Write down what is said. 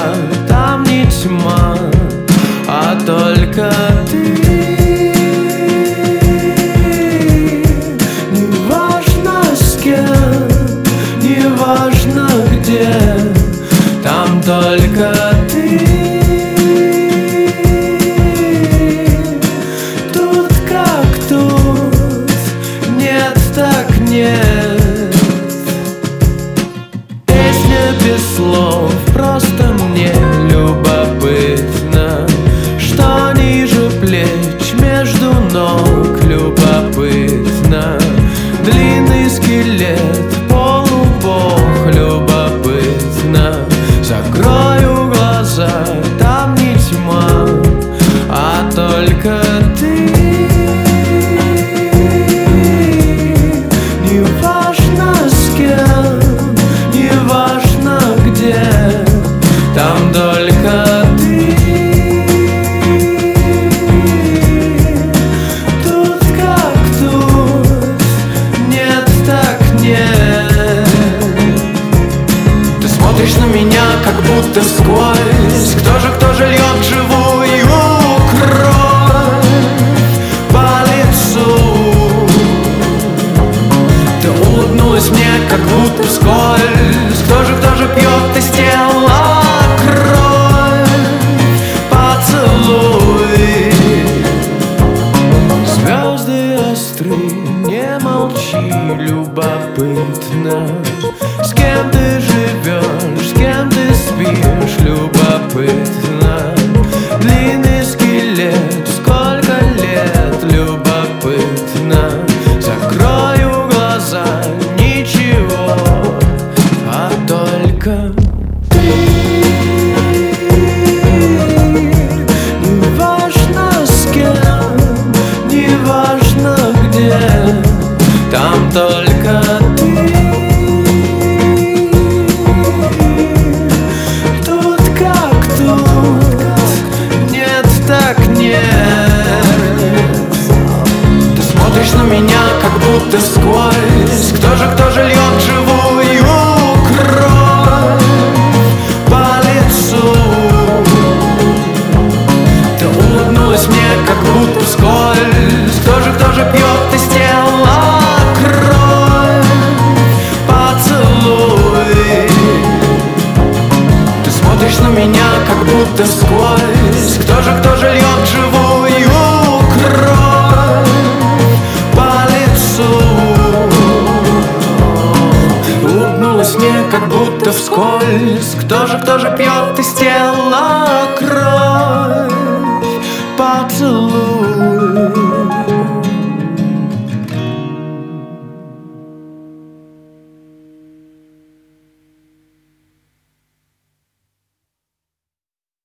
там не тьма, а только ты. Неважно с кем, неважно где, там только ты. Тут как тут, нет так нет. Песня без слов, просто мне любопытно, что ниже плеч, между ног любопытно. Длинный скелет, полубог любопытно. Закрою глаза, там не тьма, а только ты. Неважно с кем, неважно где, там только ты. Тут как тут, нет так нет. Ты смотришь на меня, как будто сквозь. Кто же льет живую кровь по лицу? Ты улыбнулась мне, как будто вскользь. Кто же пьет из тела кровь? Поцелуй. Звезды остры, не молчи, любопытно. С кем ты живешь, с кем ты спишь, любопытно. Длинный скелет, сколько лет, любопытно. Закрою глаза, ничего, а только ты. Неважно с кем, неважно где, там только ты. Тут как тут, нет так нет. Ты смотришь на меня, как будто сквозь. Кто же льет живую кровь по лицу? Ты улыбнулась мне, как будто вскользь. Кто же пьет из тела кровь? Поцелуй. Ты смотришь на меня, как будто сквозь. Кто же льет живую кровь по лицу? Улыбнулась мне, как будто вскользь. Кто же пьет из тела кровь? Поцелуй.